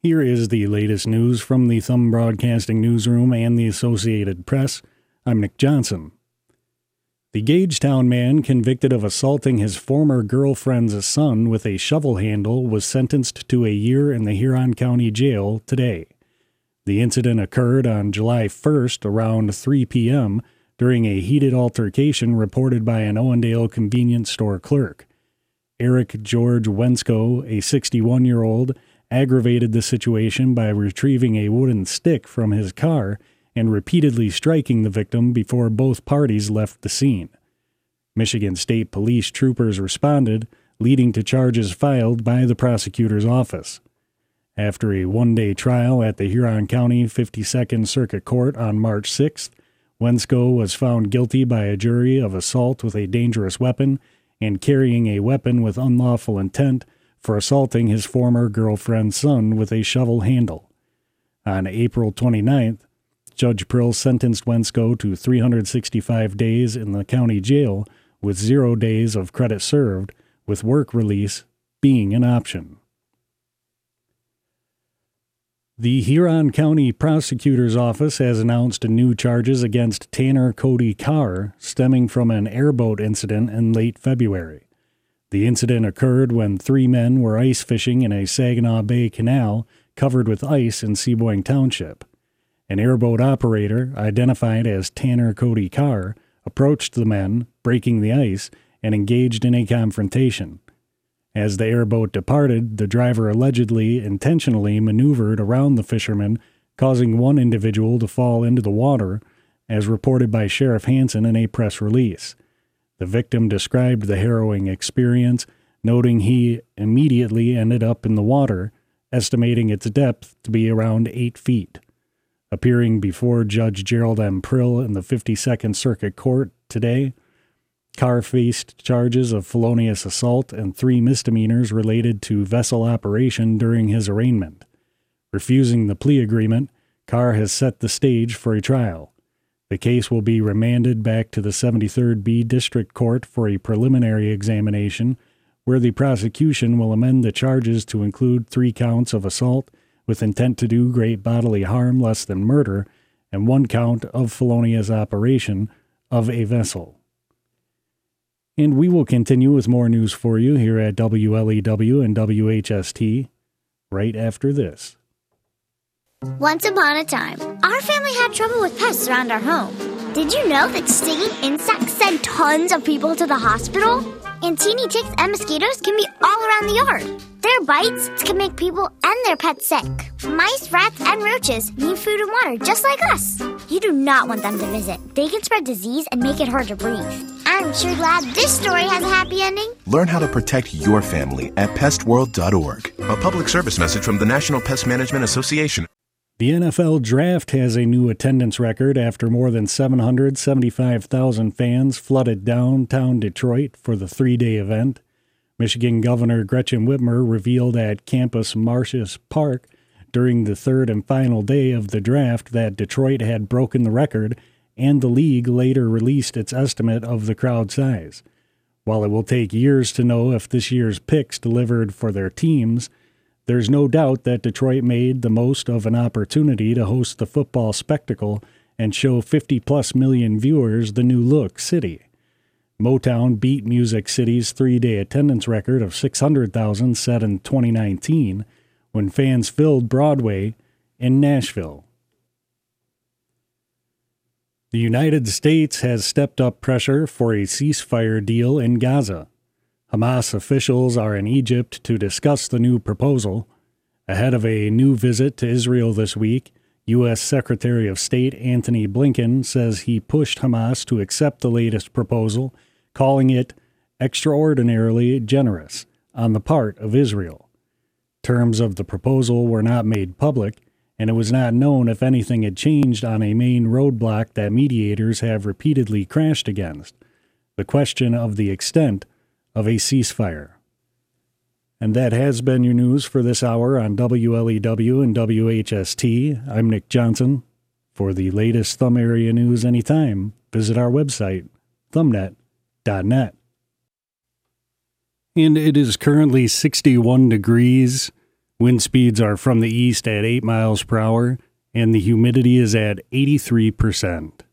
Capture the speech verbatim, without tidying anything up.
Here is the latest news from the Thumb Broadcasting Newsroom and the Associated Press. I'm Nick Johnson. The Gagetown man convicted of assaulting his former girlfriend's son with a shovel handle was sentenced to a year in the Huron County Jail today. The incident occurred on July first around three p.m. during a heated altercation reported by an Owendale convenience store clerk. Eric George Wensko, a sixty-one-year-old, aggravated the situation by retrieving a wooden stick from his car and repeatedly striking the victim before both parties left the scene. Michigan State Police troopers responded, leading to charges filed by the prosecutor's office. After a one-day trial at the Huron County fifty-second Circuit Court on March sixth, Wensko was found guilty by a jury of assault with a dangerous weapon and carrying a weapon with unlawful intent for assaulting his former girlfriend's son with a shovel handle. On April twenty-ninth, Judge Prill sentenced Wensko to three hundred sixty-five days in the county jail with zero days of credit served, with work release being an option. The Huron County Prosecutor's Office has announced new charges against Tanner Cody Carr stemming from an airboat incident in late February. The incident occurred when three men were ice fishing in a Saginaw Bay canal covered with ice in Seaboyne Township. An airboat operator, identified as Tanner Cody Carr, approached the men, breaking the ice, and engaged in a confrontation. As the airboat departed, the driver allegedly intentionally maneuvered around the fishermen, causing one individual to fall into the water, as reported by Sheriff Hansen in a press release. The victim described the harrowing experience, noting he immediately ended up in the water, estimating its depth to be around eight feet. Appearing before Judge Gerald M. Prill in the fifty-second Circuit Court today, Carr faced charges of felonious assault and three misdemeanors related to vessel operation during his arraignment. Refusing the plea agreement, Carr has set the stage for a trial. The case will be remanded back to the seventy-third B District Court for a preliminary examination, where the prosecution will amend the charges to include three counts of assault with intent to do great bodily harm less than murder and one count of felonious operation of a vessel. And we will continue with more news for you here at W L E W and W H S T right after this. Once upon a time, our family had trouble with pests around our home. Did you know that stinging insects send tons of people to the hospital? And teeny ticks and mosquitoes can be all around the yard. Their bites can make people and their pets sick. Mice, rats, and roaches need food and water just like us. You do not want them to visit. They can spread disease and make it hard to breathe. I'm sure glad this story has a happy ending. Learn how to protect your family at pest world dot org. A public service message from the National Pest Management Association. The N F L Draft has a new attendance record after more than seven hundred seventy-five thousand fans flooded downtown Detroit for the three-day event. Michigan Governor Gretchen Whitmer revealed at Campus Martius Park during the third and final day of the draft that Detroit had broken the record, and the league later released its estimate of the crowd size. While it will take years to know if this year's picks delivered for their teams, there's no doubt that Detroit made the most of an opportunity to host the football spectacle and show fifty-plus million viewers the new-look city. Motown beat Music City's three-day attendance record of six hundred thousand set in twenty nineteen when fans filled Broadway in Nashville. The United States has stepped up pressure for a ceasefire deal in Gaza. Hamas officials are in Egypt to discuss the new proposal. Ahead of a new visit to Israel this week, U S Secretary of State Antony Blinken says he pushed Hamas to accept the latest proposal, calling it extraordinarily generous on the part of Israel. Terms of the proposal were not made public, and it was not known if anything had changed on a main roadblock that mediators have repeatedly crashed against: the question of the extent of a ceasefire. And that has been your news for this hour on W L E W and W H S T. I'm Nick Johnson. For the latest Thumb area news anytime, visit our website, thumbnet dot net. And it is currently sixty-one degrees Wind speeds are from the east at eight miles per hour, and the humidity is at eighty-three percent.